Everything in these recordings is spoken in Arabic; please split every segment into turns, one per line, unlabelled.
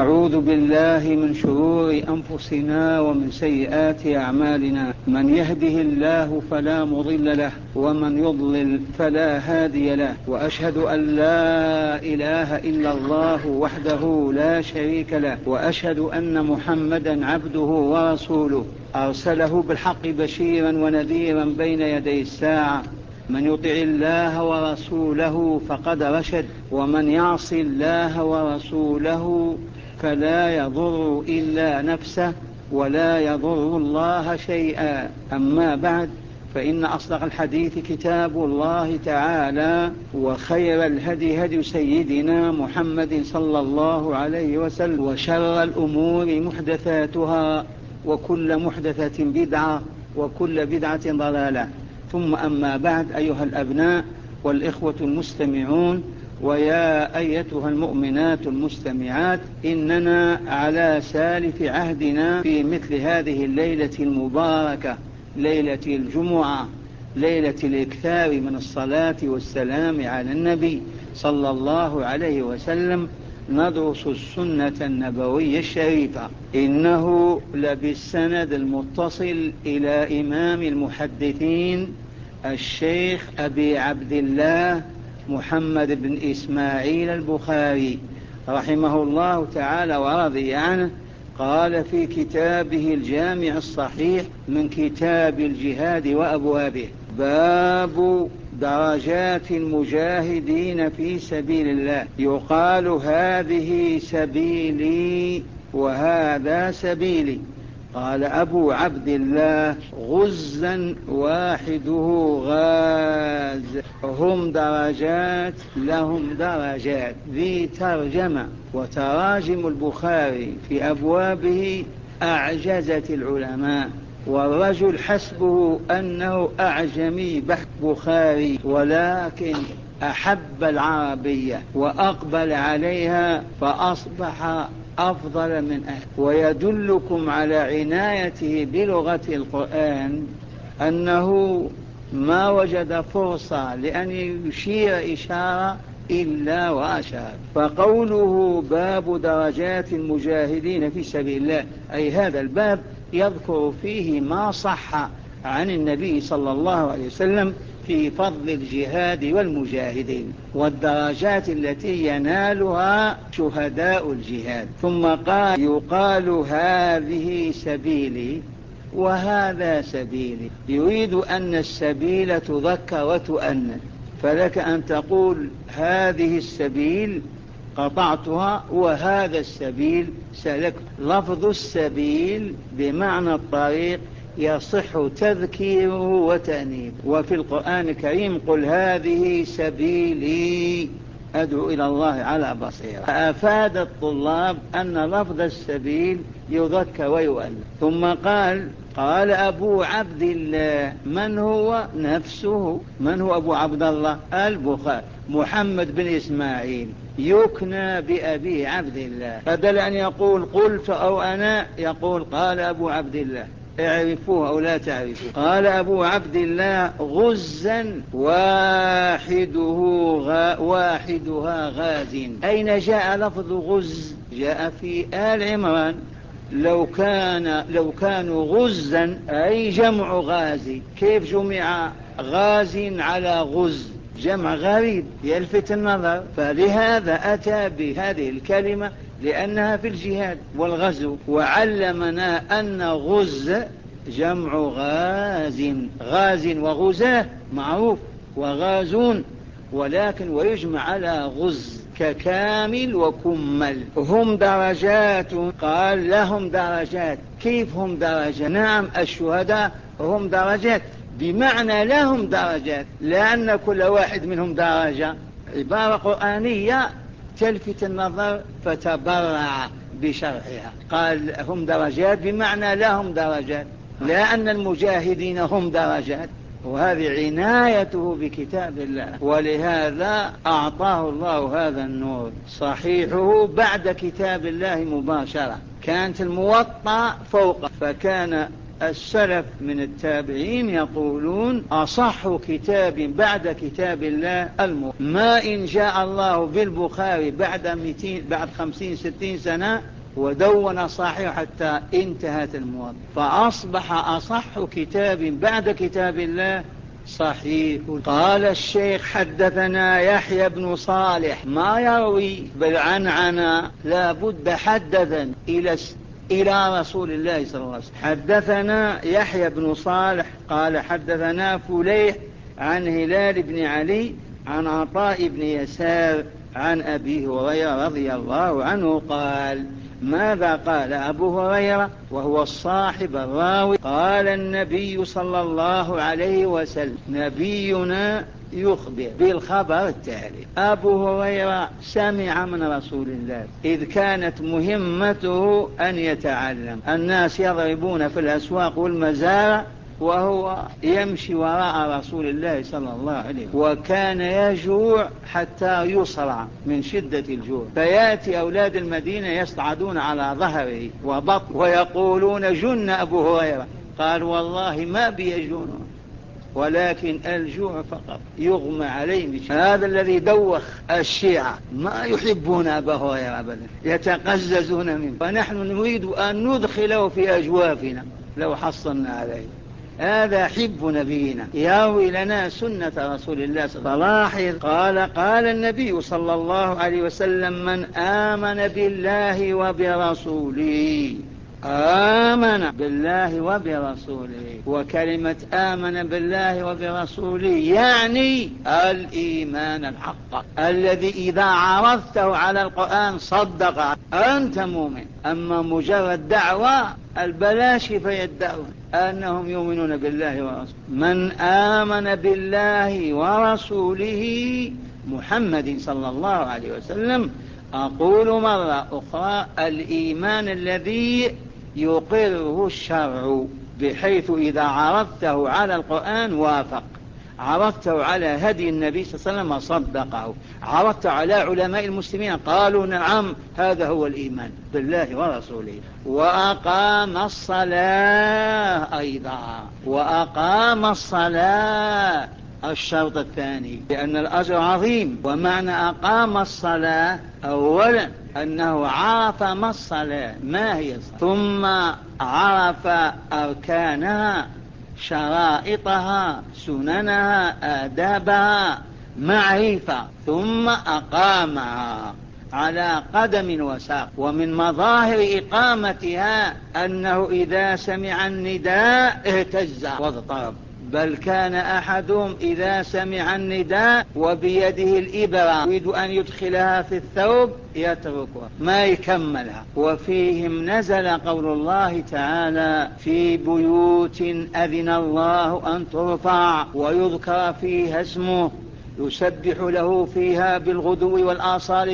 ونعوذ بالله من شرور أنفسنا ومن سيئات أعمالنا. من يهده الله فلا مضل له ومن يضلل فلا هادي له، وأشهد أن لا إله إلا الله وحده لا شريك له، وأشهد أن محمدا عبده ورسوله أرسله بالحق بشيرا ونذيرا بين يدي الساعة. من يطع الله ورسوله فقد رشد، ومن يعص الله ورسوله فلا يضر إلا نفسه ولا يضر الله شيئا. أما بعد، فإن أصدق الحديث كتاب الله تعالى، وخير الهدي هدي سيدنا محمد صلى الله عليه وسلم، وشر الأمور محدثاتها، وكل محدثة بدعة، وكل بدعة ضلالة. ثم أما بعد، أيها الأبناء والإخوة المستمعون، ويا أيتها المؤمنات المستمعات، إننا على سالف عهدنا في مثل هذه الليلة المباركة، ليلة الجمعة، ليلة الإكثار من الصلاة والسلام على النبي صلى الله عليه وسلم، ندرس السنة النبوية الشريفة. إنه لبالسند المتصل إلى إمام المحدثين الشيخ أبي عبد الله محمد بن إسماعيل البخاري رحمه الله تعالى ورضي عنه. قال في كتابه الجامع الصحيح من كتاب الجهاد وأبوابه: باب درجات المجاهدين في سبيل الله. يقال هذه سبيلي وهذا سبيلي. قال أبو عبد الله: غزا واحده غاز، هم درجات لهم درجات. ذي ترجمة، وتراجم البخاري في أبوابه أعجزت العلماء، والرجل حسبه أنه أعجمي بحت بخاري، ولكن أحب العربية وأقبل عليها فأصبح أفضل من أهل. ويدلكم على عنايته بلغة القرآن أنه ما وجد فرصة لأن يشير إشارة إلا وأشار. فقوله باب درجات المجاهدين في سبيل الله، أي هذا الباب يذكر فيه ما صح عن النبي صلى الله عليه وسلم في فضل الجهاد والمجاهدين والدرجات التي ينالها شهداء الجهاد. ثم قال: يقال هذه سبيلي وهذا سبيلي. يريد أن السبيل تذكر وتؤنث، فلك أن تقول هذه السبيل قطعتها وهذا السبيل سلكت. لفظ السبيل بمعنى الطريق يصح تذكيره وتأنيثه. وفي القرآن الكريم: قل هذه سبيلي أدعو إلى الله على بصيرة. أفاد الطلاب أن لفظ السبيل يذكر ويؤنث. ثم قال أبو عبد الله. من هو نفسه؟ من هو أبو عبد الله؟ البخاري محمد بن إسماعيل، يكنى بأبي عبد الله. بدل أن يقول قلت أو أنا، يقول قال أبو عبد الله. اعرفوه أو لا تعرفوه. قال أبو عبد الله: غزا واحدها غاز. أين جاء لفظ غز؟ جاء في آل عمران: لو كانوا غزا، أي جمع غازي. كيف جمع غاز على غز؟ جمع غريب يلفت النظر، فلهذا أتى بهذه الكلمة لأنها في الجهاد والغزو. وعلمنا أن غز جمع غاز. غاز وغزاه معروف، وغازون، ولكن ويجمع على غز ككامل وكمل. هم درجات. قال لهم درجات. كيف هم درجات؟ نعم، الشهداء هم درجات بمعنى لهم درجات، لأن كل واحد منهم درجة. عبارة قرآنية تلفت النظر فتبرع بشرحها. قال هم درجات بمعنى لهم درجات، لأن المجاهدين هم درجات. وهذه عنايته بكتاب الله، ولهذا أعطاه الله هذا النور. صحيحه بعد كتاب الله مباشرة، كانت الموطأ فوق، فكان السلف من التابعين يقولون أصح كتاب بعد كتاب الله الموطأ. ما إن جاء الله بالبخاري بعد 50-60 سنة ودون صحيح حتى انتهت الموطأ، فأصبح أصح كتاب بعد كتاب الله صحيح. قال الشيخ حدثنا يحيى بن صالح، ما يروي بالعنعنة، لا بد حدثا إلى رسول الله صلى الله عليه وسلم. حدثنا يحيى بن صالح قال حدثنا فليح عن هلال بن علي عن عطاء بن يسار عن أبي هريرة رضي الله عنه قال. ماذا قال أبو هريرة وهو الصاحب الراوي؟ قال النبي صلى الله عليه وسلم، نبينا يخبر بالخبر التالي. أبو هريرة سمع من رسول الله، إذ كانت مهمته أن يتعلم. الناس يضربون في الأسواق والمزارع وهو يمشي وراء رسول الله صلى الله عليه وسلم، وكان يجوع حتى يصرع من شدة الجوع، فيأتي أولاد المدينة يصعدون على ظهره وبطن ويقولون جن أبو هريرة. قال والله ما بيجون، ولكن الجوع فقط، يغمى عليه. هذا الذي دوخ الشيعة، ما يحبون أبا هريرة أبدا، يتقززون منه، فنحن نريد أن ندخله في أجوافنا لو حصلنا عليه. هذا حب نبينا يروي لنا سنة رسول الله صلى الله عليه وسلم. قال النبي صلى الله عليه وسلم، من آمن بالله وبرسوله، آمن بالله وبرسوله. وكلمة آمن بالله وبرسوله يعني الإيمان الحق الذي إذا عرضته على القرآن صدق، أنت مؤمن. أما مجرد دعوة البلاشفة يدعون أنهم يؤمنون بالله ورسوله. من آمن بالله ورسوله محمد صلى الله عليه وسلم. أقول مرة أخرى، الإيمان الذي يقره الشرع، بحيث إذا عرضته على القرآن وافق، عرضته على هدي النبي صلى الله عليه وسلم صدقه، عرضته على علماء المسلمين قالوا نعم، هذا هو الإيمان بالله ورسوله. وأقام الصلاة أيضا، وأقام الصلاة الشرط الثاني، لأن الأجر عظيم. ومعنى أقام الصلاة أولا أنه عرف ما الصلاة، ما هي الصلاة، ثم عرف أركانها، شرائطها، سننها، آدابها، معرفة، ثم أقامها على قدم وساق. ومن مظاهر إقامتها أنه إذا سمع النداء اهتز واضطرب، بل كان أحدهم إذا سمع النداء وبيده الإبرة يريد أن يدخلها في الثوب يتركها ما يكملها. وفيهم نزل قول الله تعالى في بيوت أذن الله أن ترفع ويذكر فيها اسمه يسبح له فيها بالغدو والآصال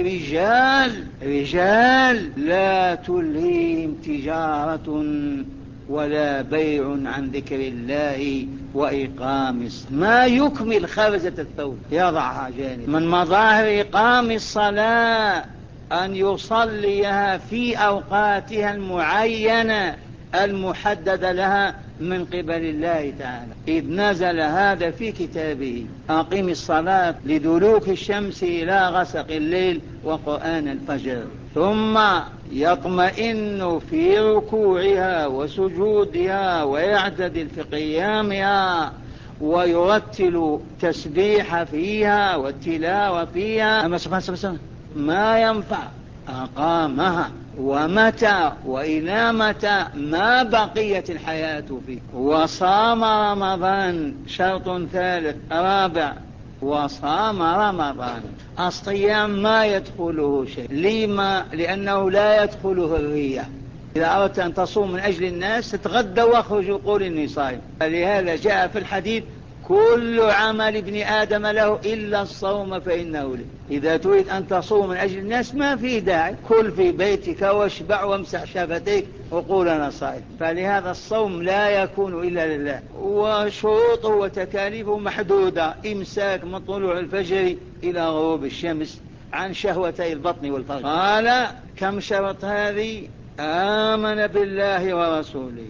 رجال لا تلهيهم تجارة ولا بيع عن ذكر الله وإقام ما يكمل خرزة الثوب يضعها جانب. من مظاهر إقام الصلاة أن يصليها في أوقاتها المعينة المحددة لها من قبل الله تعالى، إذ نزل هذا في كتابه: أقم الصلاة لدلوك الشمس إلى غسق الليل وقرآن الفجر. ثم يطمئن في ركوعها وسجودها ويعتدل في قيامها ويرتل تسبيح فيها والتلاوة فيها. أما سبحانه ما ينفع أقامها، ومتى وإلى متى ما بقيت الحياة فيه. وصام رمضان، شرط ثالث رابع، وصام رمضان. الصيام ما يدخله شيء، لما؟ لأنه لا يدخله الرياء. إذا أردت أن تصوم من أجل الناس تتغدى واخرج وقول إني صائم. فلهذا جاء في الحديث: كل عمل ابن آدم له إلا الصوم فإنه له. إذا تريد أن تصوم من أجل الناس ما في داعي، كل في بيتك واشبع وامسح شفتيك وقول أنا صائم. فلهذا الصوم لا يكون إلا لله، وشروطه وتكاليفه محدودة: إمساك من طلوع الفجر إلى غروب الشمس عن شهوتي البطن والفرج. قال: كم شرط هذه؟ آمن بالله ورسوله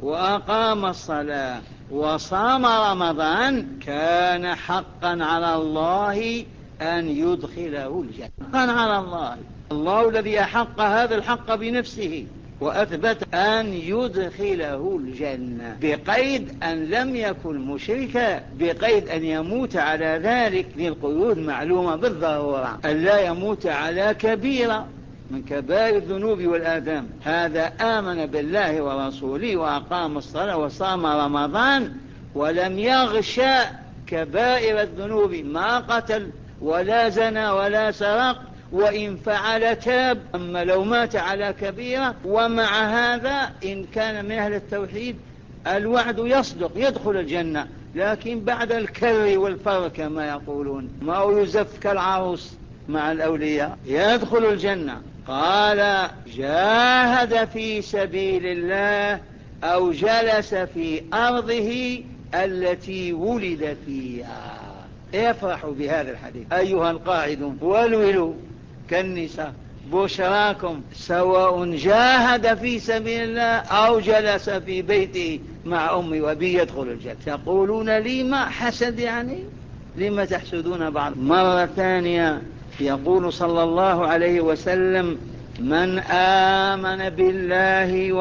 وأقام الصلاة وصام رمضان كان حقا على الله أن يدخله الجنة. حقا على الله، الله الذي أحق هذا الحق بنفسه وأثبت أن يدخله الجنة، بقيد أن لم يكن مشركا، بقيد أن يموت على ذلك. ذي القيود معلومة بالضرورة، أن لا يموت على كبيرة من كبائر الذنوب والآثام. هذا آمن بالله ورسوله وأقام الصلاة وصام رمضان ولم يغشى كبائر الذنوب، ما قتل ولا زنى ولا سرق، وإن فعل تاب. أما لو مات على كبيرة، ومع هذا إن كان من أهل التوحيد الوعد يصدق يدخل الجنة، لكن بعد الكر والفر كما يقولون، ما يزف كالعروس مع الأولياء، يدخل الجنة. قال جاهد في سبيل الله أو جلس في أرضه التي ولد فيها. افرحوا بهذا الحديث أيها القاعدون، والولوا كالنساء، بشراكم سواء جاهد في سبيل الله أو جلس في بيته مع أمي وأبي يدخل الجنة. تقولون لي ما حسد يعني؟ لما تحسدون بعض؟ مرة ثانية يقول صلى الله عليه وسلم من آمن بالله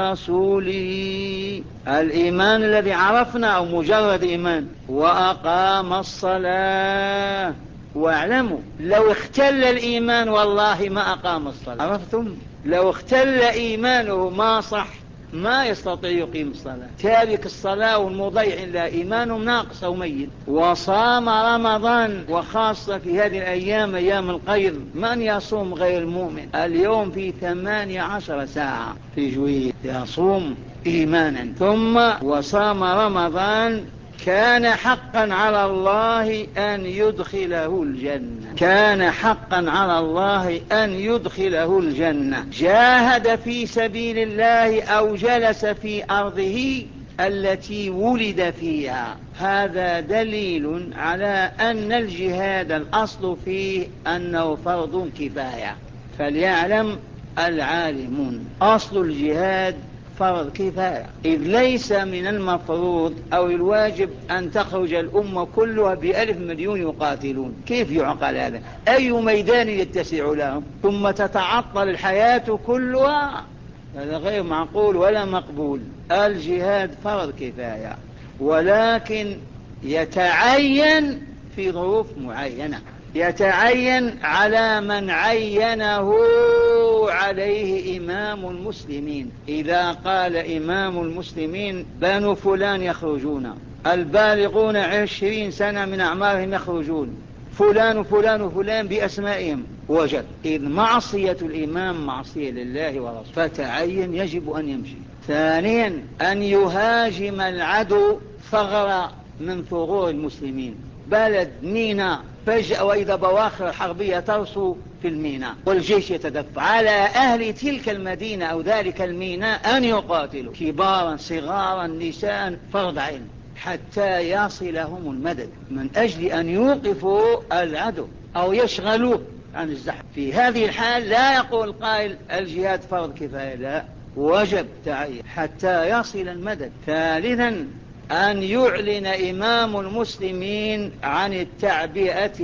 وبرسوله، الإيمان الذي عرفنا أو مجرد إيمان، وأقام الصلاة. واعلموا لو اختل الإيمان والله ما أقام الصلاة. عرفتم؟ لو اختل إيمانه ما صح، ما يستطيع يقيم الصلاة. تارك الصلاة والمضيع لا إيمانه ناقص أو ميت. وصام رمضان، وخاصة في هذه الأيام أيام القيض، من يصوم غير المؤمن؟ اليوم في 18 ساعة في جوية يصوم إيمانا. ثم وصام رمضان كان حقا على الله أن يدخله الجنة، كان حقا على الله أن يدخله الجنة. جاهد في سبيل الله أو جلس في أرضه التي ولد فيها. هذا دليل على أن الجهاد الأصل فيه أنه فرض كفاية. فليعلم العالمون أصل الجهاد فرض كفاية، إذ ليس من المفروض أو الواجب أن تخرج الأمة كلها ب1,000 مليون يقاتلون. كيف يعقل هذا؟ أي ميدان يتسع لهم ثم تتعطل الحياة كلها؟ هذا غير معقول ولا مقبول. الجهاد فرض كفاية، ولكن يتعين في ظروف معينة، يتعين على من عينه عليه إمام المسلمين. إذا قال إمام المسلمين بنو فلان يخرجون، البالغون 20 سنة من أعمارهم يخرجون، فلان وفلان وفلان بأسمائهم، وجب. إذ معصية الإمام معصية لله ورسوله، فتعين يجب أن يمشي. ثانيا أن يهاجم العدو ثغرة من ثغور المسلمين، بلد ميناء فجأة وإذا بواخر حربية ترسو في الميناء والجيش يتدفع، على أهل تلك المدينة أو ذلك الميناء أن يقاتلوا كبارا صغارا نساء، فرض عين، حتى يصلهم المدد من أجل أن يوقفوا العدو أو يشغلوه عن الزحف. في هذه الحال لا يقول قائل الجهاد فرض كفاية، لا، وجب تعين حتى يصل المدد. ثالثا أن يعلن إمام المسلمين عن التعبئة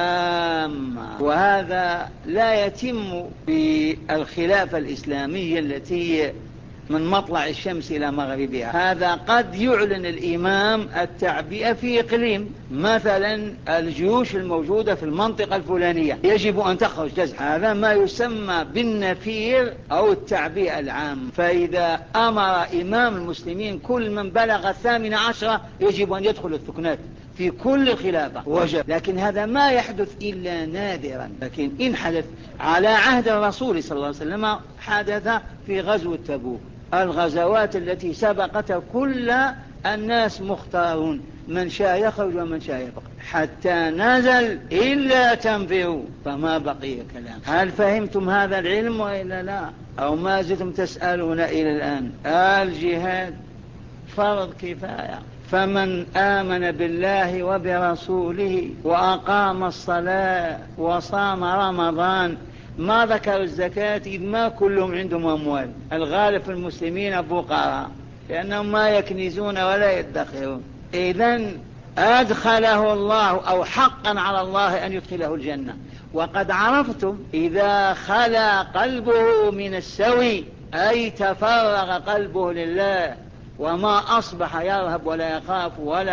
العامة، وهذا لا يتم في الخلافة الإسلامية التي من مطلع الشمس إلى مغربها. هذا قد يعلن الإمام التعبئة في إقليم، مثلا الجيوش الموجودة في المنطقة الفلانية يجب أن تخرج تزحف، هذا ما يسمى بالنفير أو التعبئة العام. فإذا أمر إمام المسلمين كل من بلغ 18 يجب أن يدخل الثكنات في كل الخلافة، وجب. لكن هذا ما يحدث إلا نادرا، لكن إن حدث على عهد الرسول صلى الله عليه وسلم حدث في غزوة تبوك. الغزوات التي سبقت كل الناس مختارون، من شاء يخرج ومن شاء يبقى، حتى نزل إلا تنفروا فما بقي كلام. هل فهمتم هذا العلم وإلا لا؟ أو ما زلتم تسألون إلى الآن؟ الجهاد فرض كفاية، فمن آمن بالله وبرسوله وأقام الصلاة وصام رمضان. ما ذكر الزكاة إذ ما كلهم عندهم أموال، الغالب في المسلمين فقراء، لأنهم ما يكنزون ولا يدخرون. إذن أدخله الله أو حقا على الله أن يدخله الجنة. وقد عرفتم إذا خلا قلبه من السوي أي تفرغ قلبه لله وما أصبح يرهب ولا يخاف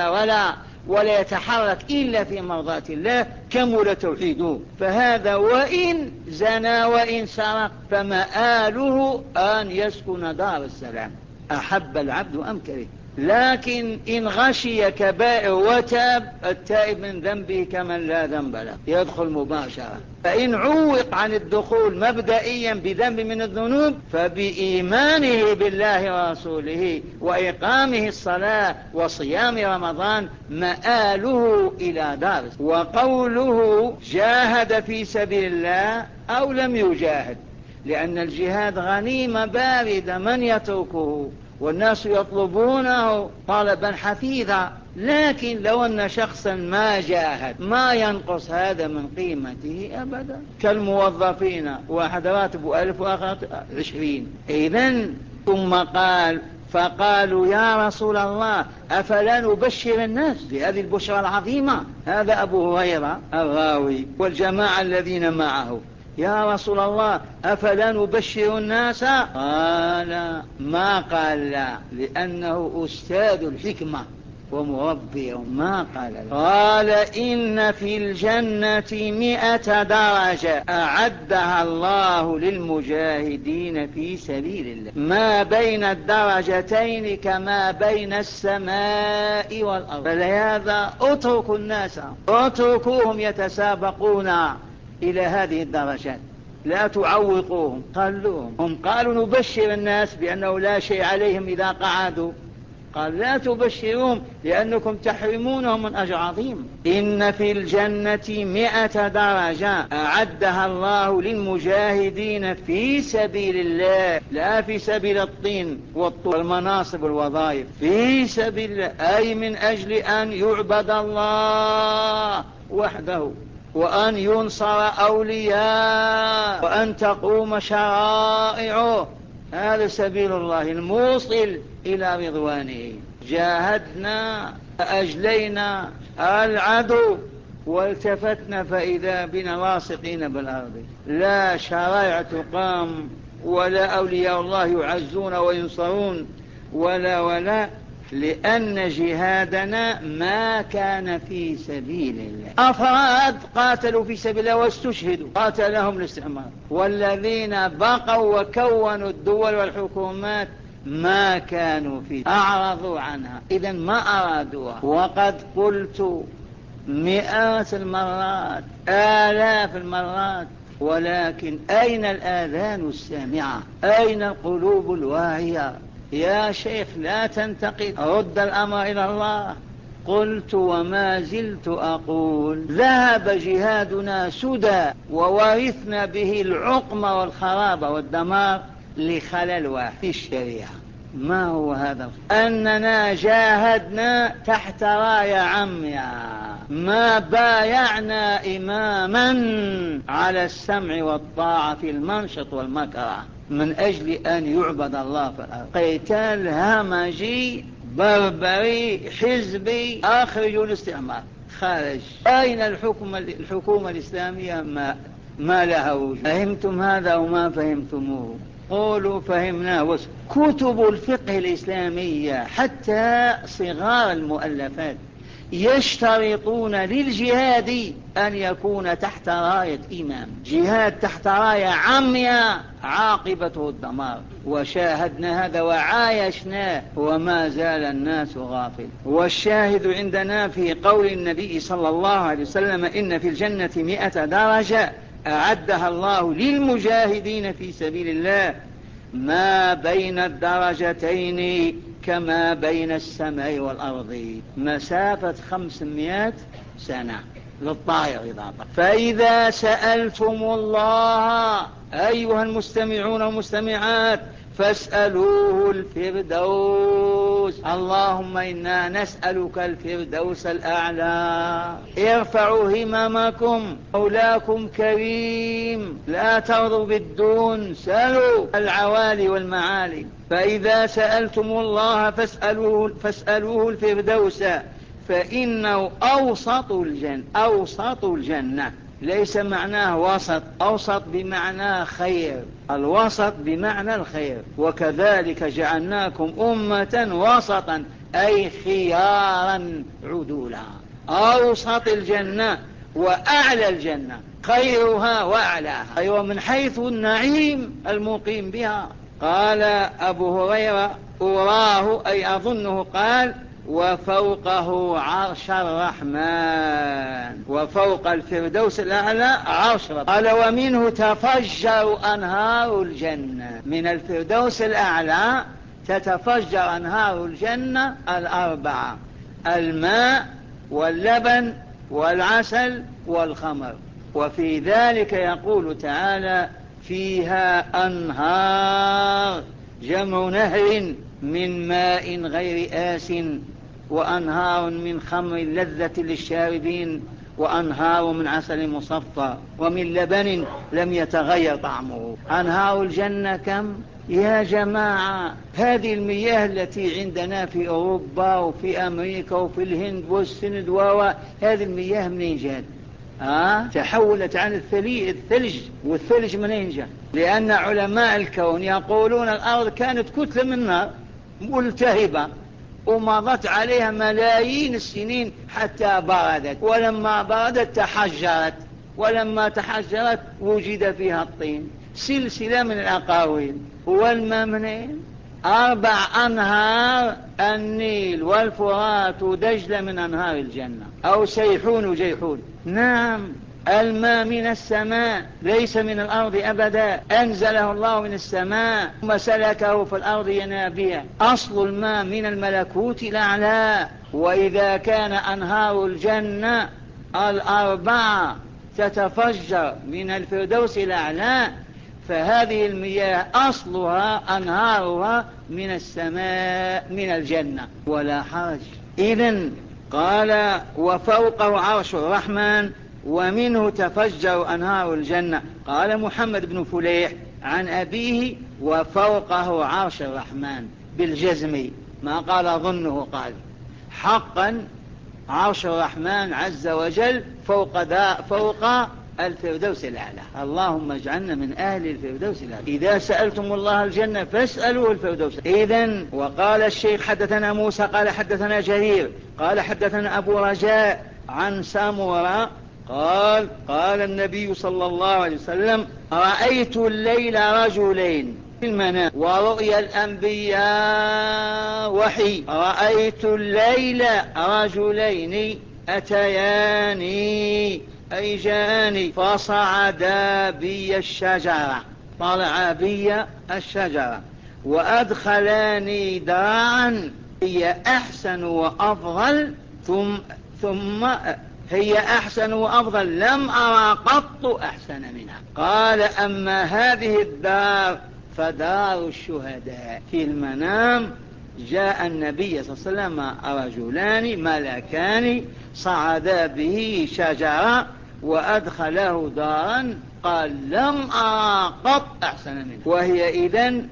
ولا يتحرك إلا في مرضاة الله كمل توحيده. فهذا وإن زنى وإن سرق فمآله أن يسكن دار السلام، أحب العبد أم كره. لكن إن غشي كبائر وتاب، التائب من ذنبه كمن لا ذنب له يدخل مباشرة. فإن عوق عن الدخول مبدئيا بذنب من الذنوب فبإيمانه بالله ورسوله وإقامه الصلاة وصيام رمضان مآله إلى دار. وقوله جاهد في سبيل الله أو لم يجاهد، لأن الجهاد غنيمة باردة من يتركه والناس يطلبونه طلبا حثيثا. لكن لو أن شخصا ما جاهد ما ينقص هذا من قيمته أبدا. كالموظفين، واحد راتبه 1000 وآخر 20. إذن ثم قال فقالوا يا رسول الله أفلا نبشر الناس بهذه البشرى العظيمة. هذا أبو هريرة الراوي والجماعة الذين معه. يا رسول الله أفلا نبشر الناس؟ قال ما قال لا، لأنه أستاذ الحكمة ومربي. ما قال لا. قال إن في الجنة 100 درجة أعدها الله للمجاهدين في سبيل الله، ما بين الدرجتين كما بين السماء والأرض. فلهذا اتركوا الناس، اتركوهم يتسابقون إلى هذه الدرجات، لا تعوقوهم. قالوهم، هم قالوا نبشر الناس بأنه لا شيء عليهم إذا قعدوا. قال لا تبشرون لأنكم تحرمونهم من أجر عظيم. إن في الجنة 100 درجة أعدها الله للمجاهدين في سبيل الله، لا في سبيل الطين والطول والمناصب والوظائف، في سبيل الله أي من أجل أن يعبد الله وحده وأن ينصر أولياء وأن تقوم شرائعه. هذا سبيل الله الموصل إلى رضوانه. جاهدنا فأجلينا العدو والتفتنا فإذا بنا لاصقين بالأرض. لا شرائع تقام ولا أولياء الله يعزون وينصرون ولا لأن جهادنا ما كان في سبيل الله. أفراد قاتلوا في سبيل الله واستشهدوا قاتلهم الاستعمار، والذين بقوا وكونوا الدول والحكومات ما كانوا فيه، أعرضوا عنها، إذن ما أرادوها. وقد قلت 100 المرات، آلاف المرات، ولكن أين الآذان السامعة؟ أين القلوب الواعية؟ يا شيخ لا تنتقد، رد الأمر إلى الله. قلت وما زلت أقول ذهب جهادنا سدى وورثنا به العقم والخراب والدمار لخلل واحد في الشريعة. ما هو هذا؟ أننا جاهدنا تحت راية عمياء، ما بايعنا إماما على السمع والطاعة في المنشط والمكره من أجل أن يعبد الله في الأرض. قتال همجي بربري حزبي، أخرجوا الاستعمار، خارج. أين الحكومة الإسلامية؟ ما لها وجود. فهمتم هذا وما فهمتموه؟ قولوا فهمناه. كتب الفقه الإسلامية حتى صغار المؤلفات يشترطون للجهاد أن يكون تحت راية إمام. جهاد تحت راية عمياء عاقبته الدمار، وشاهدنا هذا وعايشناه وما زال الناس غافل. والشاهد عندنا في قول النبي صلى الله عليه وسلم إن في الجنة 100 درجة أعدها الله للمجاهدين في سبيل الله ما بين الدرجتين كما بين السماء والأرض، مسافة 500 سنة للطائر إضافة. فإذا سألتم الله أيها المستمعون والمستمعات فاسألوه الفردوس. اللهم إنا نسألك الفردوس الأعلى. ارفعوا هممكم، مولاكم كريم، لا ترضوا بالدون، سألوا العوالي والمعالي. فإذا سألتم الله فاسألوه الفردوس، فإنه أوسط الجنة. ليس معناه وسط، أوسط بمعنى خير، الوسط بمعنى الخير. وكذلك جعلناكم أمة وسطا أي خيارا عدولا. أوسط الجنة وأعلى الجنة، خيرها وأعلاها، أيوة، من حيث النعيم المقيم بها. قال أبو هريرة أراه أي أظنه قال وفوقه عرش الرحمن، وفوق الفردوس الأعلى عرش الرحمن. قال ومنه تفجر أنهار الجنة، من الفردوس الأعلى تتفجر أنهار الجنة الأربعة: الماء واللبن والعسل والخمر. وفي ذلك يقول تعالى فيها أنهار، جمع نهر، من ماء غير آس، وأنهار من خمر لذة للشاربين، وأنهار من عسل مصفى، ومن لبن لم يتغير طعمه. أنهار الجنة كم يا جماعة؟ هذه المياه التي عندنا في أوروبا وفي أمريكا وفي الهند والسند هذه المياه منين جات؟ تحولت عن الثلج، والثلج منين جاء؟ لأن علماء الكون يقولون الأرض كانت كتلة من نار ملتهبة، ومضت عليها ملايين السنين حتى بردت، ولما بردت تحجرت، ولما تحجرت وجد فيها الطين. سلسلة من الأقاويل. والماء منين؟ 4 أنهار: النيل والفرات ودجلة من أنهار الجنة، أو سيحون وجيحون. نعم، الماء من السماء ليس من الأرض أبدا، أنزله الله من السماء ثم سلكه في الأرض ينابيع. أصل الماء من الملكوت الأعلى. وإذا كان أنهار الجنة 4 تتفجر من الفردوس الأعلى، فهذه المياه أصلها أنهارها من السماء من الجنة ولا حرج. إذن قال وفوقه عرش الرحمن ومنه تفجر أنهار الجنة. قال محمد بن فليح عن أبيه وفوقه عرش الرحمن بالجزم، ما قال أظنه، قال حقا عرش الرحمن عز وجل فوق الفردوس الأعلى. اللهم اجعلنا من أهل الفردوس الأعلى. إذا سألتم الله الجنة فاسألوه الفردوس. إذن وقال الشيخ حدثنا موسى قال حدثنا جرير قال حدثنا أبو رجاء عن سامورا قال النبي صلى الله عليه وسلم رأيت الليل رجلين في المنام، ورؤيا الأنبياء وحي. رأيت الليل رجلين أتياني أي جاني فصعدا بي الشجرة، طلع بي الشجرة، وأدخلاني دارا هي أحسن وأفضل ثم هي أحسن وأفضل لم أرى قط أحسن منها. قال أما هذه الدار فدار الشهداء. في المنام جاء النبي صلى الله عليه وسلم رجلان ملكان صعدا به شجرة وأدخله دارا، قال لم أرى قط أحسن منها، وهي إذن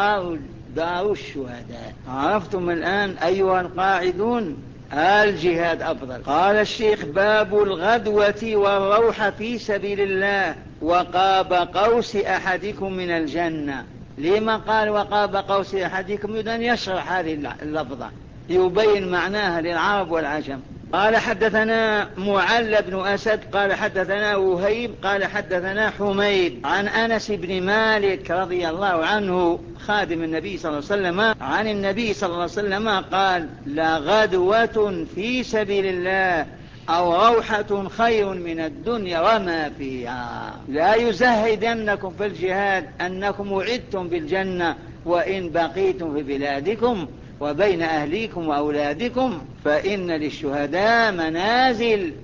دار الشهداء. عرفتم الآن أيها القاعدون الجهاد أفضل. قال الشيخ باب الغدوة والروح في سبيل الله وقاب قوس أحدكم من الجنة. لما قال وقاب قوس أحدكم؟ يدن يشرح هذه اللفظة يبين معناها للعرب والعجم. قال حدثنا معل بن أسد قال حدثنا وهيب قال حدثنا حميد عن أنس بن مالك رضي الله عنه خادم النبي صلى الله عليه وسلم عن النبي صلى الله عليه وسلم قال لغدوة في سبيل الله أو روحة خير من الدنيا وما فيها. لا يزهدنكم في الجهاد أنكم وعدتم بالجنة وإن بقيتم في بلادكم وبين أهليكم وأولادكم، فإن للشهداء منازل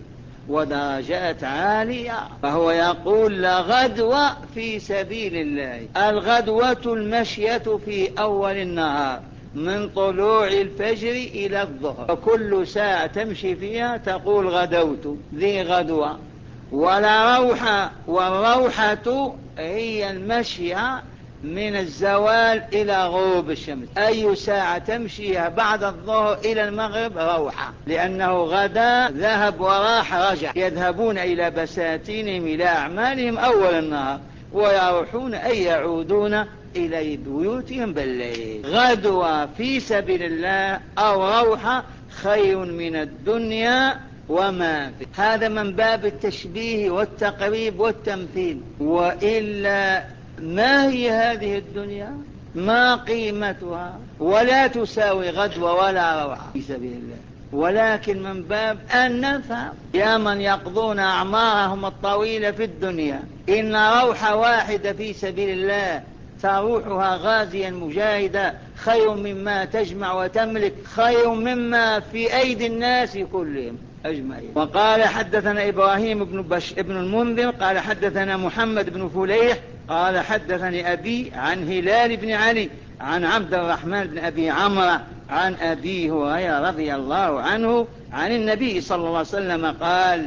ودرجات عالية. فهو يقول لغدوة في سبيل الله. الغدوة المشية في أول النهار من طلوع الفجر إلى الظهر، فكل ساعة تمشي فيها تقول غدوت، ذي غدوة. ولا روحة، والروحة هي المشية من الزوال إلى غروب الشمس. أي ساعة تمشيها بعد الظهر إلى المغرب روحة، لأنه غدا ذهب وراح رجع. يذهبون إلى بساتينهم إلى أعمالهم أول النهار، ويروحون أي يعودون إلى بيوتهم بالليل. غدوة في سبيل الله أو روحة خير من الدنيا وما فيه. هذا من باب التشبيه والتقريب والتمثيل. وإلا ما هي هذه الدنيا؟ ما قيمتها؟ ولا تساوي غدوة ولا روحة في سبيل الله. ولكن من باب أن نفهم يا من يقضون أعمارهم الطويلة في الدنيا، إن روحة واحدة في سبيل الله تروحها غازيا مجاهدا خير مما تجمع وتملك، خير مما في أيدي الناس كلهم أجمعين. وقال حدثنا إبراهيم بن المنذر قال حدثنا محمد بن فليح قال حدثني أبي عن هلال بن علي عن عبد الرحمن بن أبي عمرو عن أبي هريرة رضي الله عنه عن النبي صلى الله عليه وسلم قال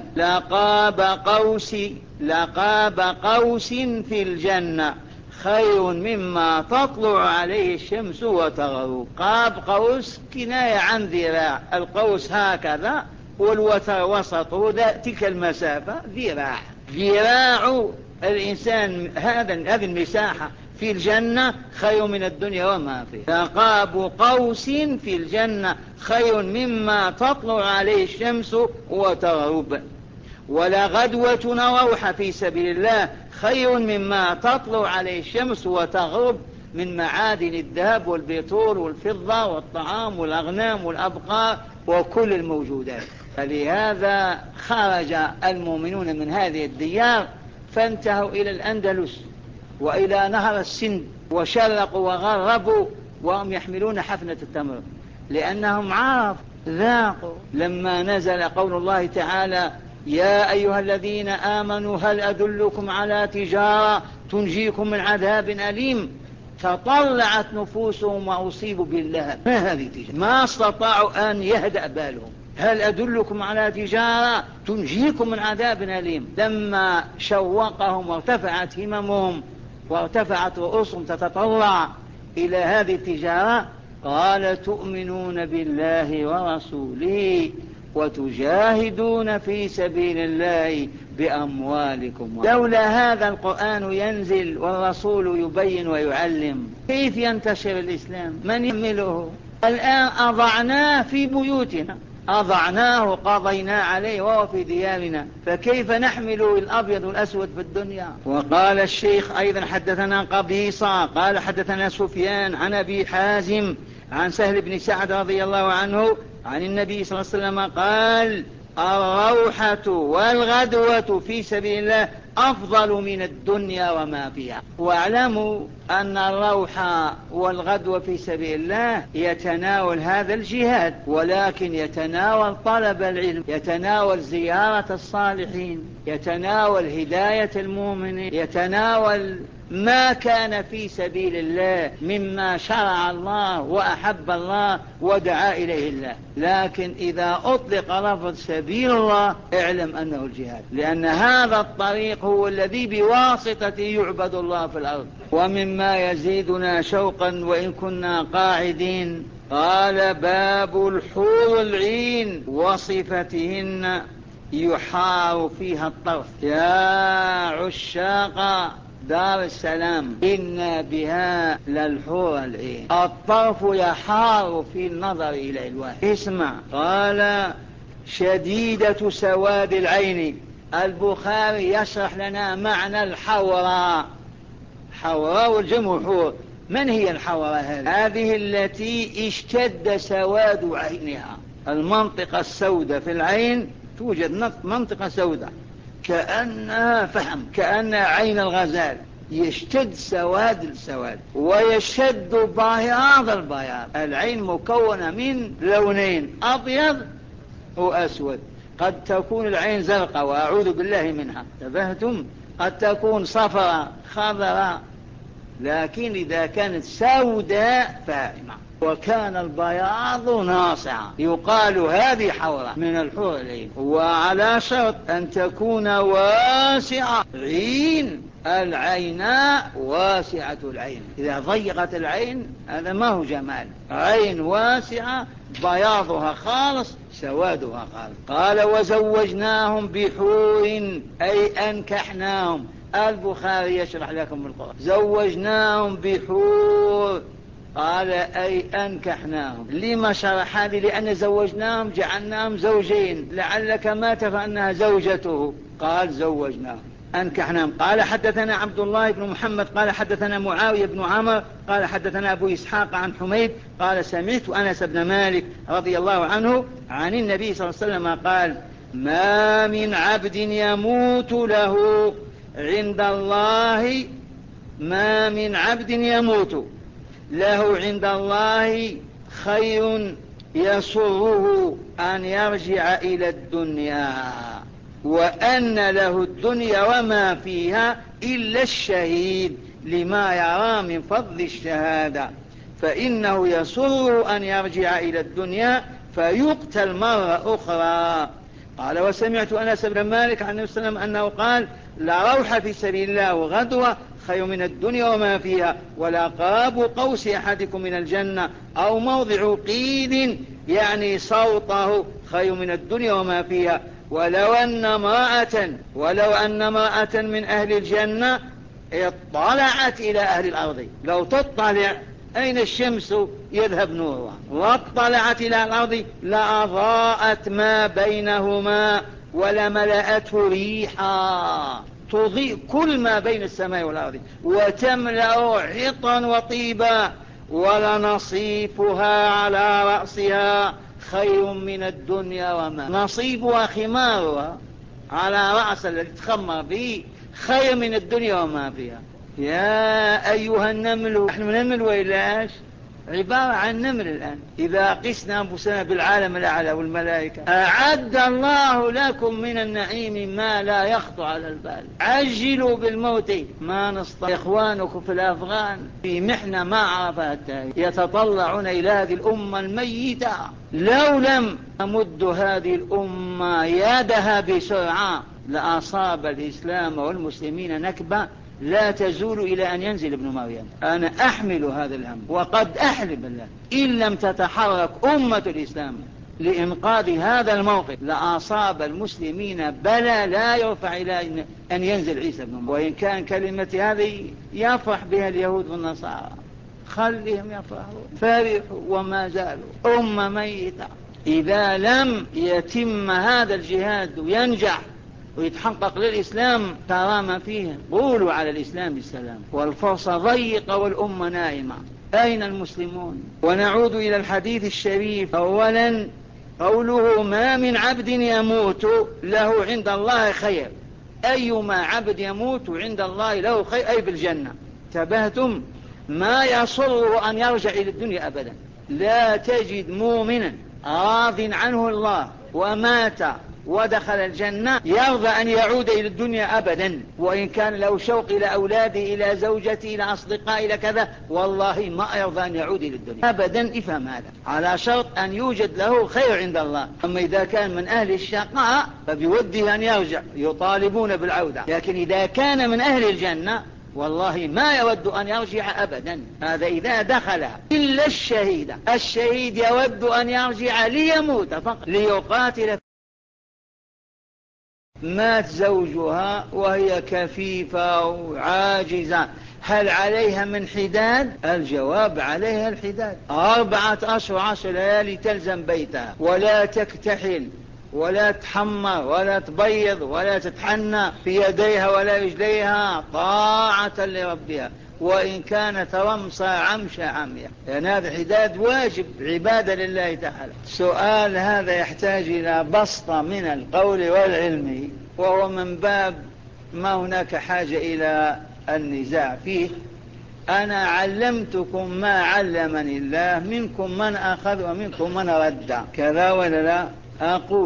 لقاب قوس في الجنة خير مما تطلع عليه الشمس وتغرب. قاب قوس كناية عن ذراع، القوس هكذا والوتر وسطه تلك المسافة ذراع الإنسان. هذه المساحة في الجنة خير من الدنيا وما فيها. لقاب قوس في الجنة خير مما تطلع عليه الشمس وتغرب. ولا غدوة روحة في سبيل الله خير مما تطلع عليه الشمس وتغرب من معادن الذهب والبترول والفضة والطعام والأغنام والأبقار وكل الموجودات. فلهذا خرج المؤمنون من هذه الديار فانتهوا إلى الأندلس وإلى نهر السند وشرقوا وغربوا وهم يحملون حفنة التمر، لأنهم عرفوا ذاقوا. لما نزل قول الله تعالى يا أيها الذين آمنوا هل أدلكم على تجارة تنجيكم من عذاب أليم، تطلعت نفوسهم وأصيبوا بالله. ما هذه تجارة؟ ما استطاعوا أن يهدأ بالهم. هل أدلكم على تجارة تنجيكم من عذاب أليم؟ لما شوقهم وارتفعت هممهم وارتفعت رؤوسهم تتطلع إلى هذه التجارة قال تؤمنون بالله ورسوله وتجاهدون في سبيل الله بأموالكم. لولا هذا القرآن ينزل والرسول يبين ويعلم كيف ينتشر الإسلام؟ من يحمله؟ الآن أضعناه في بيوتنا، أضعناه قضينا عليه وهو في ديارنا، فكيف نحمل الأبيض والأسود في الدنيا؟ وقال الشيخ أيضا حدثنا قبيصة قال حدثنا سفيان عن أبي حازم عن سهل بن سعد رضي الله عنه عن النبي صلى الله عليه وسلم قال الروحة والغدوة في سبيل الله أفضل من الدنيا وما فيها. واعلموا أن الروحة والغدوة في سبيل الله يتناول هذا الجهاد، ولكن يتناول طلب العلم، يتناول زيارة الصالحين، يتناول هداية المؤمنين، يتناول ما كان في سبيل الله مما شرع الله وأحب الله ودعا إليه الله. لكن إذا أطلق لفظ سبيل الله اعلم أنه الجهاد، لأن هذا الطريق هو الذي بواسطته يعبد الله في الأرض. ومما يزيدنا شوقا وإن كنا قاعدين قال باب الحور العين وصفتهن يحار فيها الطرف. يا عشاق دار السلام إن بها للحور العين. الطرف يحار في النظر إلى الواحد. اسمع قال شديدة سواد العين. البخاري يشرح لنا معنى الحوراء. حوراء والجمع حور. من هي الحوراء هذه التي اشتد سواد عينها. المنطقة السوداء في العين توجد منطقة سوداء كأنها فحم، كأنها عين الغزال، يشتد سواد السواد ويشد بياض البياض. العين مكونة من لونين أبيض وأسود. قد تكون العين زرقاء وأعوذ بالله منها، انتبهتم؟ قد تكون صفراء خضراء، لكن إذا كانت سوداء فائمة وكان البياض ناصعا يقال هذه حوراء من الحور العين. وعلى شرط أن تكون واسعة عين، العيناء واسعة العين. إذا ضيقت العين هذا ما هو جمال. عين واسعة بياضها خالص سوادها خالص. قال وزوجناهم بحور أي أنكحناهم. البخاري يشرح لكم القرآن. زوجناهم بحور قال أي أنكحناهم. لما شرح هذه؟ لأن زوجناهم جعلناهم زوجين، لعلك ما تفهم أنها زوجته. قال زوجناهم أنكحناهم. قال حدثنا عبد الله بن محمد قال حدثنا معاوية بن عمر قال حدثنا أبو إسحاق عن حميد قال سمعت أنس بن مالك رضي الله عنه عن النبي صلى الله عليه وسلم قال ما من عبد يموت له عند الله، ما من عبد يموت له عند الله خير يسره أن يرجع إلى الدنيا وأن له الدنيا وما فيها إلا الشهيد لما يرى من فضل الشهادة، فإنه يسره أن يرجع إلى الدنيا فيقتل مرة أخرى. قال وسمعت أنس بن مالك عن النبي صلى الله عليه وسلم أنه قال لا روح في سبيل الله وغدوة خير من الدنيا وما فيها، ولا قاب قوس أحدكم من الجنة أو موضع قيد يعني صوته خير من الدنيا وما فيها. ولو أن امرأة من أهل الجنة اطلعت إلى أهل الأرض، لو تطلع أين الشمس يذهب نورها، واطلعت إلى الأرض لأضاءت ما بينهما ولملأته ريحا، تضيء كل ما بين السماء والأرض وتملأ عطرا وطيبا، ولنصيفها على رأسها خير من الدنيا وما نصيبها خمارها على رأس الذي تخمر به خير من الدنيا وما فيها. يا أيها النمل، نحن نمل وإلا إيش؟ عبارة عن نمل الآن. إذا قسنا أنفسنا بالعالم الأعلى والملائكة أعد الله لكم من النعيم ما لا يخطر على البال. عجلوا بالموت ما نستطيع. إخوانكم في الأفغان في محنة ما عرفها التاريخ، يتطلعون إلى هذه الأمة الميتة. لو لم أمد هذه الأمة يدها بسرعة لأصاب الإسلام والمسلمين نكبة لا تزول إلى أن ينزل ابن مريم. أنا أحمل هذا الهم وقد أحلف بالله إن لم تتحرك أمة الإسلام لإنقاذ هذا الموقف لأصاب المسلمين بلا لا يرفع إلى أن ينزل عيسى بن مريم. وإن كان كلمة هذه يفرح بها اليهود والنصارى، خليهم يفرحوا، فرحوا وما زالوا أمة ميتة. إذا لم يتم هذا الجهاد وينجح ويتحقق للإسلام ترى ما فيه، قولوا على الإسلام بالسلام، والفرصة ضيقة والأمة نائمة. أين المسلمون؟ ونعود إلى الحديث الشريف. أولا قوله ما من عبد يموت له عند الله خير، أيما عبد يموت عند الله له خير أي بالجنة. انتبهتم؟ ما يصره أن يرجع إلى الدنيا أبدا. لا تجد مؤمنا راض عنه الله ومات ودخل الجنة يرضى أن يعود إلى الدنيا أبدا، وإن كان له شوق إلى أولاده إلى زوجته إلى أصدقائه إلى كذا، والله ما يرضى أن يعود إلى الدنيا أبدا. افهم هذا، على شرط أن يوجد له خير عند الله. أما إذا كان من أهل الشقاء فبوده أن يرجع، يطالبون بالعودة. لكن إذا كان من أهل الجنة والله ما يود أن يرجع أبدا. هذا إذا دخلها. إلا الشهيد، الشهيد يود أن يرجع ليموت فقط ليقاتل. مات زوجها وهي كفيفة وعاجزة، هل عليها من حداد؟ الجواب عليها الحداد. 4 أشهر 10 ليالي تلزم بيتها، ولا تكتحل ولا تحمر ولا تبيض ولا تتحنى في يديها ولا رجليها طاعة لربها، وإن كانت رمصة عمشة عمية. يعني هذا حداد واجب عبادة لله تعالى. سؤال هذا يحتاج إلى بسطة من القول والعلم، وهو من باب ما هناك حاجة إلى النزاع فيه. أنا علمتكم ما علمني الله، منكم من أخذ ومنكم من رد، كذا ولا لا؟ أقول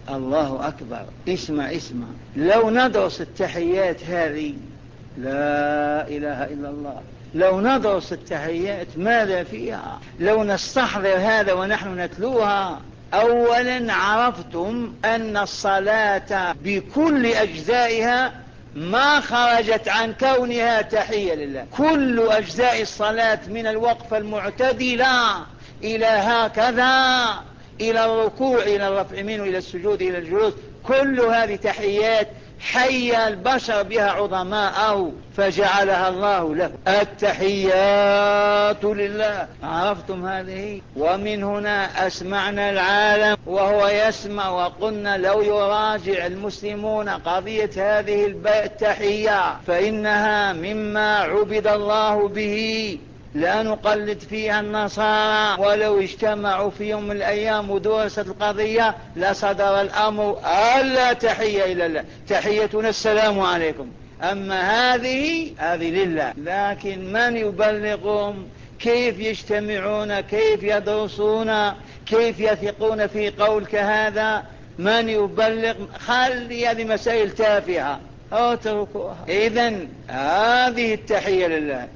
الله أكبر. اسمع لو ندرس التحيات هذه، لا إله إلا الله، لو ندرس التحيات ماذا فيها، لو نستحضر هذا ونحن نتلوها. أولا عرفتم أن الصلاة بكل أجزائها ما خرجت عن كونها تحية لله. كل أجزاء الصلاة من الوقفة المعتدلة إلى هكذا، إلى الركوع، إلى الرفع منه، إلى السجود، إلى الجلوس، كل هذه تحيات حي البشر بها عظماءه فجعلها الله له. التحيات لله. عرفتم هذه؟ ومن هنا أسمعنا العالم وهو يسمع، وقلنا لو يراجع المسلمون قضية هذه التحية فإنها مما عبد الله به، لا نقلد فيها النصارى. ولو اجتمعوا في يوم من الأيام ودرست القضية لصدر الأمر ألا تحية إلا الله، تحيتنا السلام عليكم. أما هذه لله. لكن من يبلغهم؟ كيف يجتمعون؟ كيف يدرسون؟ كيف يثقون في قول كهذا؟ من يبلغ؟ خلي هذه مسائل تافهة اتركوها. إذن هذه التحية لله.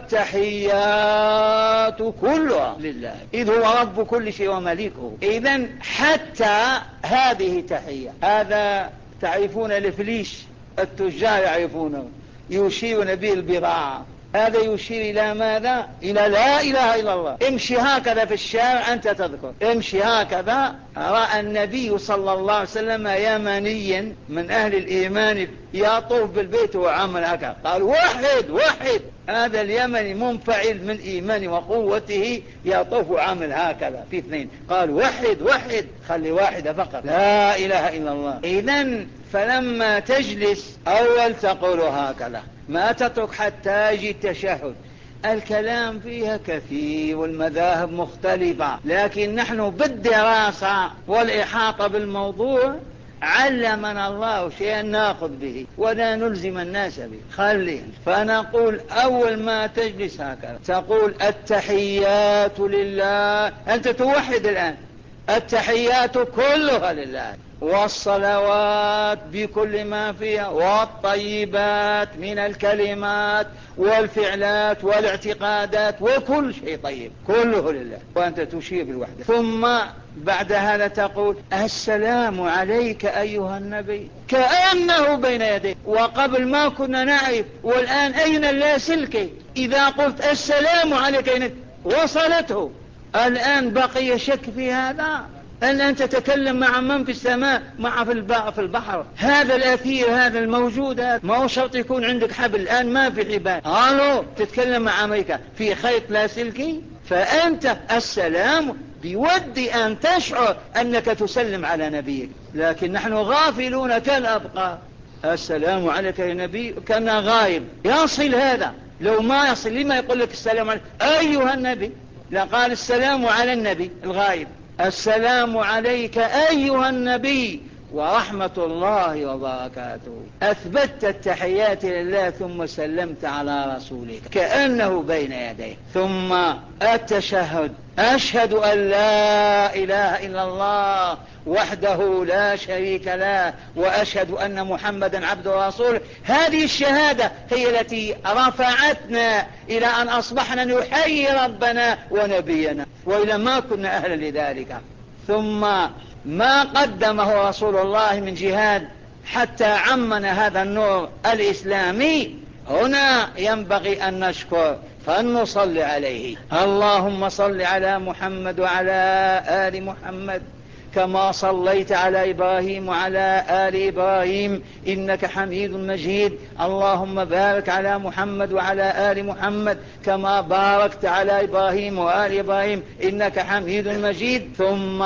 التحيات كلها لله، إذ هو رب كل شيء ومليكه. إذن حتى هذه تحية. هذا تعرفون الفليش، التجار يعرفونه، يشيرون به البضاعة. هذا يشير إلى ماذا؟ إلى لا إله إلا الله. امشي هكذا في الشارع أنت تذكر، امشي هكذا. رأى النبي صلى الله عليه وسلم يمنيا من أهل الإيمان يطوف بالبيت وعمل هكذا، قال وحد وحد. هذا اليمني منفعل من إيمان وقوته يطوف وعمل هكذا في اثنين، قال وحد وحد، خلي واحدة فقط، لا إله إلا الله. إذن فلما تجلس أول تقول هكذا، ما تترك حتى يجي التشهد. الكلام فيها كثير والمذاهب مختلفة، لكن نحن بالدراسة والإحاطة بالموضوع علمنا الله شيئا نأخذ به ولا نلزم الناس به، خليه. فنقول أول ما تجلس هكذا تقول التحيات لله. أنت توحد الآن، التحيات كلها لله، والصلوات بكل ما فيها، والطيبات من الكلمات والفعلات والاعتقادات وكل شيء طيب كله لله، وأنت تشير بالوحدة. ثم بعد هذا تقول السلام عليك أيها النبي، كأنه بين يديك. وقبل ما كنا نعرف، والآن أين اللاسلكي؟ إذا قلت السلام عليك وصلته. الآن بقي شك في هذا؟ الآن تتكلم مع من في السماء، مع في البحر. هذا الأثير، هذا الموجود، ما هو شرط يكون عندك حبل. الآن ما في حبال، قالوا تتكلم مع أمريكا في خيط لاسلكي. فأنت السلام بودي أن تشعر أنك تسلم على نبيك، لكن نحن غافلون كالأبقى. السلام عليك يا نبي كان غايب. يصل هذا؟ لو ما يصل لما يقول لك السلام عليك أيها النبي؟ لقال السلام على النبي الغايب. السلام عليك أيها النبي ورحمة الله وبركاته. أثبتت التحيات لله ثم سلمت على رسولك كأنه بين يديه. ثم التشهد، أشهد أن لا إله إلا الله وحده لا شريك له وأشهد أن محمدا عبده ورسوله. هذه الشهادة هي التي رفعتنا إلى أن أصبحنا نحيي ربنا ونبينا، وإلى ما كنا أهلا لذلك. ثم ما قدمه رسول الله من جهاد حتى عمنا هذا النور الإسلامي. هنا ينبغي أن نشكر فنصلي عليه. اللهم صل على محمد وعلى آل محمد كما صليت على إبراهيم وعلى آل إبراهيم إنك حميد مجيد. اللهم بارك على محمد وعلى آل محمد كما باركت على إبراهيم وآل إبراهيم إنك حميد مجيد. ثم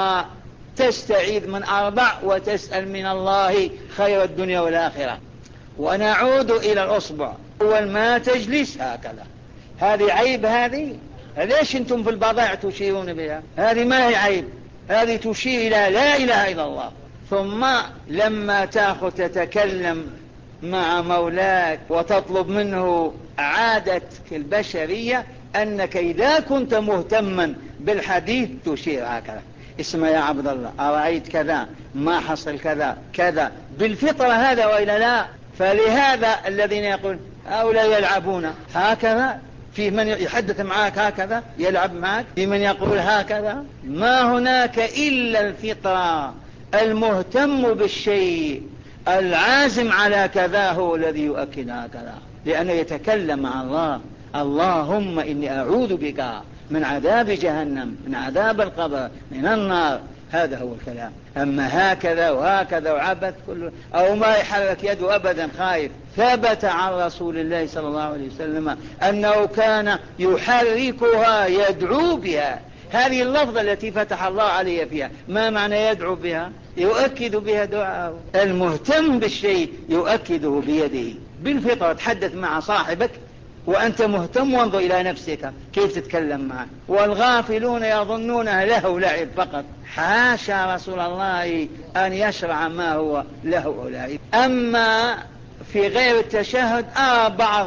تستعيذ من 4 وتسأل من الله خير الدنيا والآخرة. ونعود إلى الأصبع. أول ما تجلس هكذا، هذه عيب؟ هذه ليش أنتم في البضائع تشيرون بها؟ هذه ما هي عيب، هذه تشير إلى لا إله إلا الله. ثم لما تأخذ تتكلم مع مولاك وتطلب منه عادتك البشرية أنك إذا كنت مهتما بالحديث تشير هكذا. اسمع يا عبد الله، أرأيت كذا، ما حصل كذا كذا، بالفطرة هذا وإلا لا؟ فلهذا الذين يقول هؤلاء يلعبون هكذا، في من يحدث معك هكذا يلعب معك، في من يقول هكذا. ما هناك إلا الفطرة، المهتم بالشيء العازم على كذا هو الذي يؤكد هكذا، لأنه يتكلم مع الله: اللهم إني أعوذ بك من عذاب جهنم، من عذاب القبر، من النار. هذا هو الكلام. أما هكذا وهكذا وعبث كله، أو ما يحرك يده أبدا خايف. ثبت عن رسول الله صلى الله عليه وسلم أنه كان يحركها يدعو بها. هذه اللفظة التي فتح الله عليه فيها، ما معنى يدعو بها؟ يؤكد بها دعاءه. المهتم بالشيء يؤكده بيده بالفطرة. تحدث مع صاحبك وأنت مهتم، وانظر إلى نفسك كيف تتكلم معه. والغافلون يظنونها لهو لعب فقط. حاشا رسول الله أن يشرع ما هو لهو لعب. أما في غير التشهد بعض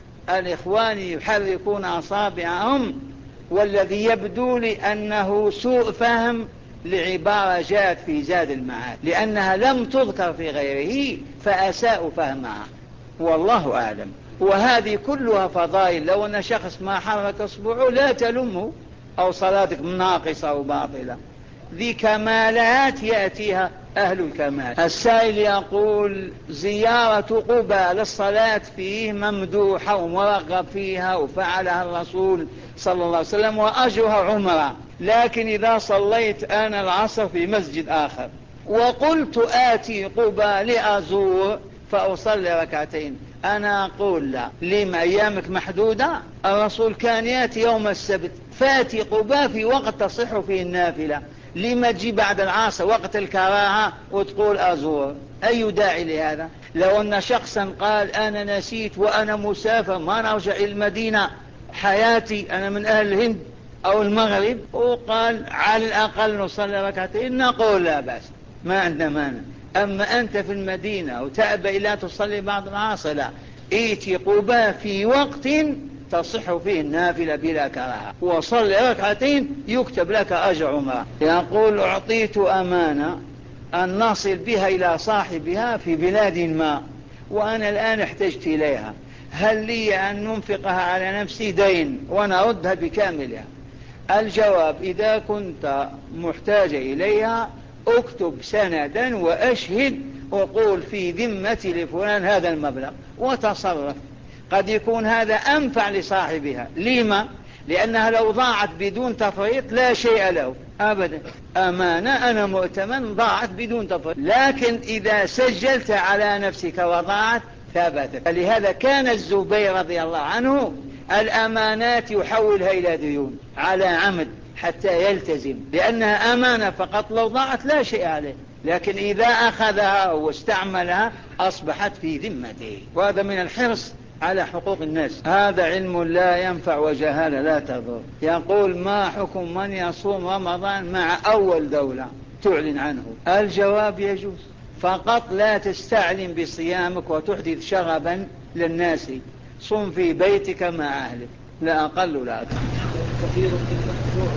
الإخوان يحركون أصابعهم، والذي يبدو لي أنه سوء فهم لعبارة جاءت في زاد المعاد، لأنها لم تذكر في غيره فأساءوا فهمها، والله أعلم. وهذه كلها فضائل. لو أن شخص ما حرك أصبعه لا تلمه، أو صلاتك ناقصة أو باطلة. ذي كمالات يأتيها أهل الكمال. السائل يقول: زيارة قبى للصلاة فيه ممدوحة ومرغب فيها وفعلها الرسول صلى الله عليه وسلم وأجرها عمره، لكن إذا صليت أنا العصر في مسجد آخر وقلت آتي قبى لأزور فأصلي ركعتين، أنا أقول لا. لما؟ أيامك محدودة؟ الرسول كان يأتي يوم السبت، فاتي قبى في وقت تصح فيه النافلة. لما تجي بعد العصر وقت الكراهة وتقول أزور؟ أي داعي لهذا؟ لو أن شخصا قال أنا نسيت وأنا مسافر ما نرجع إلى المدينة، حياتي أنا من أهل الهند أو المغرب، وقال على الأقل نصلي ركعتين، نقول لا بأس، ما عندنا مانع. أما أنت في المدينة وتأبى إلا تصلي بعض العصر، لا. ائتي قبى في وقت تصح فيه النافلة بلا كراهة وصلي ركعتين يكتب لك أجر عمره. يقول: أعطيت أمانة أن نصل بها إلى صاحبها في بلاد ما، وأنا الآن احتجت إليها، هل لي أن ننفقها على نفسي دين ونردها بكاملها؟ الجواب: إذا كنت محتاج إليها اكتب سندا وأشهد وقول في ذمتي لفلان هذا المبلغ وتصرف. قد يكون هذا أنفع لصاحبها. لما؟ لأنها لو ضاعت بدون تفريط لا شيء له أبدا. أمانة أنا مؤتمن ضاعت بدون تفريط، لكن إذا سجلت على نفسك وضاعت ثبتت. فلهذا كان الزبير رضي الله عنه الأمانات يحولها إلى ديون على عمد حتى يلتزم، لأنها أمانة فقط، لو ضاعت لا شيء عليه، لكن إذا أخذها واستعملها أصبحت في ذمته. وهذا من الحرص على حقوق الناس. هذا علم لا ينفع وجهالة لا تضر. يقول: ما حكم من يصوم رمضان مع أول دولة تعلن عنه؟ الجواب: يجوز، فقط لا تستعلم بصيامك وتحدث شغبا للناس. صم في بيتك مع أهلك، لا أقل لا أكثر.
كثير من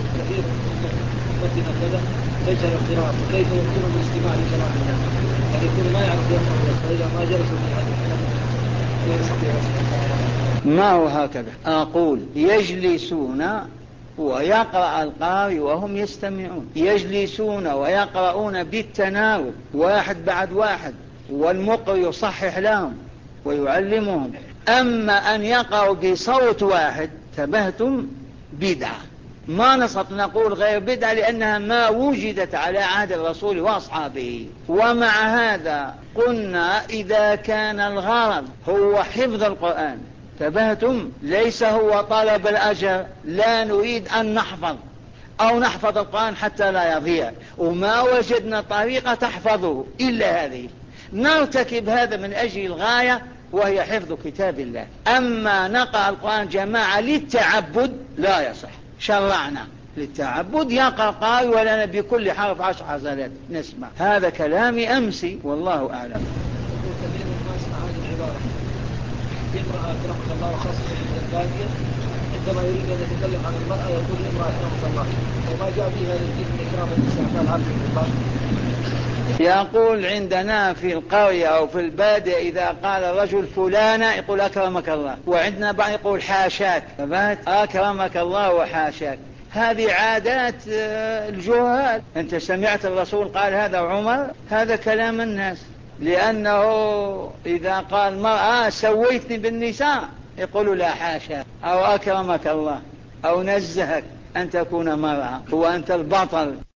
أمتنا كذا ليس الاختراع، كيف يمكن الاستماع لكلامنا؟ يعني يكون ما يعرف يوم، فإذا ما جلسوا في هذا الكلام لا يستطيع.
ما هو هكذا؟ أقول: يجلسون ويقرأ القارئ وهم يستمعون، يجلسون ويقرؤون بالتناوب واحد بعد واحد، والمقرئ يصحح لهم ويعلمهم. أما أن يقرأوا بصوت واحد تبهتم بدعة. ما نستطيع نقول غير بدعة لأنها ما وجدت على عهد الرسول وأصحابه. ومع هذا قلنا إذا كان الغرض هو حفظ القرآن، تبهتم، ليس هو طلب الأجر، لا نريد أن نحفظ أو نحفظ القرآن حتى لا يضيع، وما وجدنا طريقة تحفظه إلا هذه، نرتكب هذا من أجل الغاية وهي حفظ كتاب الله. أما نقرأ القرآن جماعة للتعبد لا يصح. شرعنا للتعبد يقرأ قارئ ولنا بكل حرف 10 حسنات نسمع. هذا كلامي أمسي والله أعلم.
كثير من الناس مع هذه العبارة: امرأة رحمة الله خاصة في البادية عندما يريد أن يتكلم عن المرأة يقول الامرأة أكرمك الله، وما جاء في هذا الدين من إكرام النساء قال عافية الله.
يقول عندنا في القرية أو في البادية إذا قال الرجل فلانة يقول أكرمك الله، وعندنا بعض يقول حاشاك، أكرمك الله وحاشاك. هذه عادات الجهال. أنت سمعت الرسول قال هذا عمر؟ هذا كلام الناس، لأنه إذا قال مرأة سويتني بالنساء يقول لا حاشا، أو أكرمك الله، أو نزهك أن تكون مرأة وأنت البطل.